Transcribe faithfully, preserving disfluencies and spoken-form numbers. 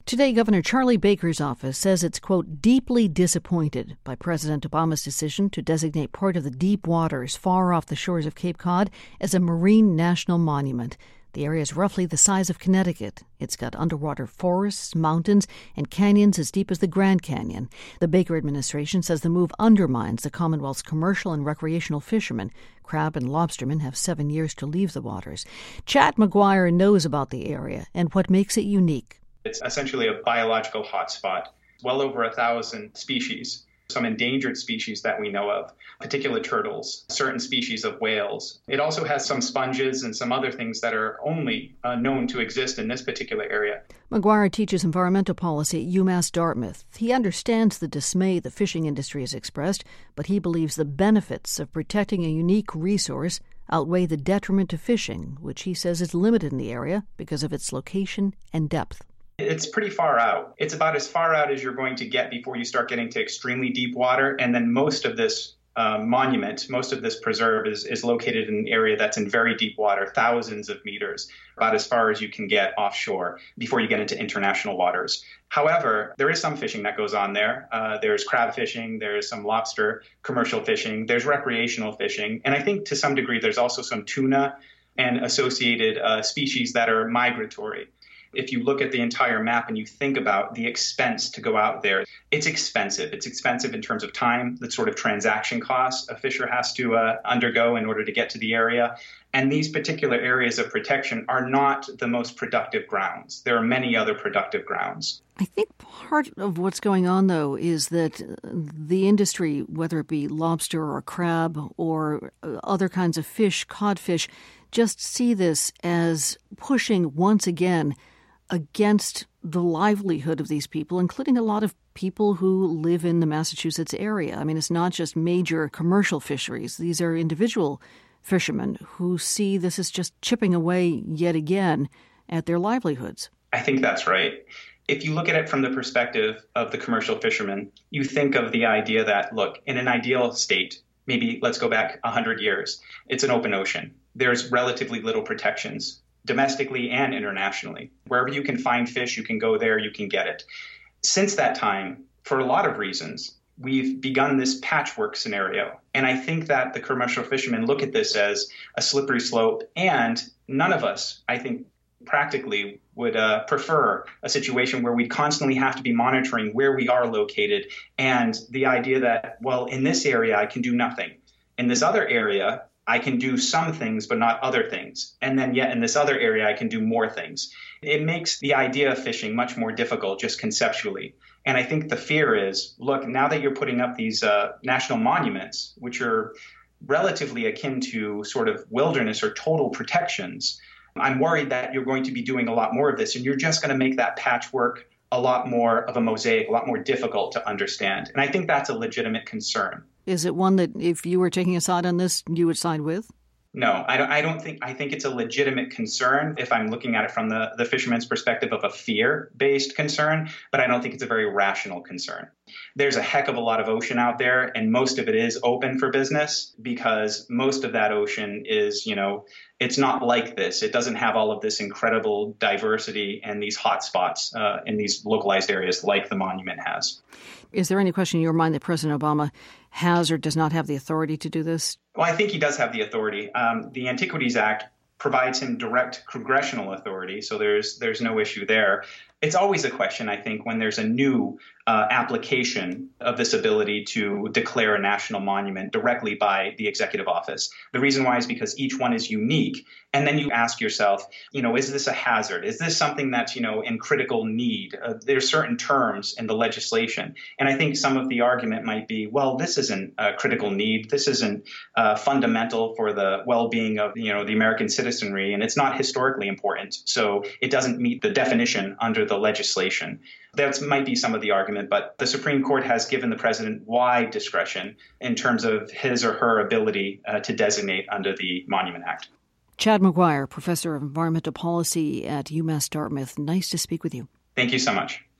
Today, Governor Charlie Baker's office says it's, quote, deeply disappointed by President Obama's decision to designate part of the deep waters far off the shores of Cape Cod as a marine national monument. The area is roughly the size of Connecticut. It's got underwater forests, mountains, and canyons as deep as the Grand Canyon. The Baker administration says the move undermines the Commonwealth's commercial and recreational fishermen. Crab and lobstermen have seven years to leave the waters. Chad McGuire knows about the area and what makes it unique. It's essentially a biological hotspot. Well over a thousand species, some endangered species that we know of, particular turtles, certain species of whales. It also has some sponges and some other things that are only uh, known to exist in this particular area. McGuire teaches environmental policy at UMass Dartmouth. He understands the dismay the fishing industry has expressed, but he believes the benefits of protecting a unique resource outweigh the detriment to fishing, which he says is limited in the area because of its location and depth. It's pretty far out. It's about as far out as you're going to get before you start getting to extremely deep water. And then most of this uh, monument, most of this preserve is, is located in an area that's in very deep water, thousands of meters, about as far as you can get offshore before you get into international waters. However, there is some fishing that goes on there. Uh, there's crab fishing, there's some lobster commercial fishing, there's recreational fishing. And I think to some degree there's also some tuna and associated uh, species that are migratory. If you look at the entire map and you think about the expense to go out there, it's expensive. It's expensive in terms of time, the sort of transaction costs a fisher has to uh, undergo in order to get to the area. And these particular areas of protection are not the most productive grounds. There are many other productive grounds. I think part of what's going on, though, is that the industry, whether it be lobster or crab or other kinds of fish, codfish, just see this as pushing once again against the livelihood of these people, including a lot of people who live in the Massachusetts area. I mean, it's not just major commercial fisheries. These are individual fishermen who see this as just chipping away yet again at their livelihoods. I think that's right. If you look at it from the perspective of the commercial fishermen, you think of the idea that, look, in an ideal state, maybe let's go back one hundred years, it's an open ocean. There's relatively little protections, domestically and internationally. Wherever you can find fish, you can go there, you can get it. Since that time, for a lot of reasons, we've begun this patchwork scenario. And I think that the commercial fishermen look at this as a slippery slope. And none of us, I think, practically would uh, prefer a situation where we'd constantly have to be monitoring where we are located. And the idea that, well, in this area, I can do nothing. In this other area, I can do some things, but not other things. And then yet in this other area, I can do more things. It makes the idea of fishing much more difficult just conceptually. And I think the fear is, look, now that you're putting up these uh, national monuments, which are relatively akin to sort of wilderness or total protections, I'm worried that you're going to be doing a lot more of this, and you're just going to make that patchwork a lot more of a mosaic, a lot more difficult to understand. And I think that's a legitimate concern. Is it one that if you were taking a side on this, you would side with? No, I don't, I don't think, I think it's a legitimate concern if I'm looking at it from the, the fisherman's perspective of a fear-based concern, but I don't think it's a very rational concern. There's a heck of a lot of ocean out there, and most of it is open for business because most of that ocean is, you know, it's not like this. It doesn't have all of this incredible diversity and these hot spots uh, in these localized areas like the monument has. Is there any question in your mind that President Obama has or does not have the authority to do this? Well, I think he does have the authority. Um, the Antiquities Act provides him direct congressional authority, so there's there's no issue there. It's always a question, I think, when there's a new uh, application of this ability to declare a national monument directly by the executive office. The reason why is because each one is unique. And then you ask yourself, you know, is this a hazard? Is this something that's, you know, in critical need? Uh, there's certain terms in the legislation. And I think some of the argument might be, well, this isn't a critical need. This isn't uh, fundamental for the well-being of, you know, the American citizenry. And it's not historically important. So it doesn't meet the definition under the legislation. That might be some of the argument, but the Supreme Court has given the president wide discretion in terms of his or her ability uh, to designate under the Monument Act. Chad McGuire, Professor of Environmental Policy at UMass Dartmouth. Nice to speak with you. Thank you so much.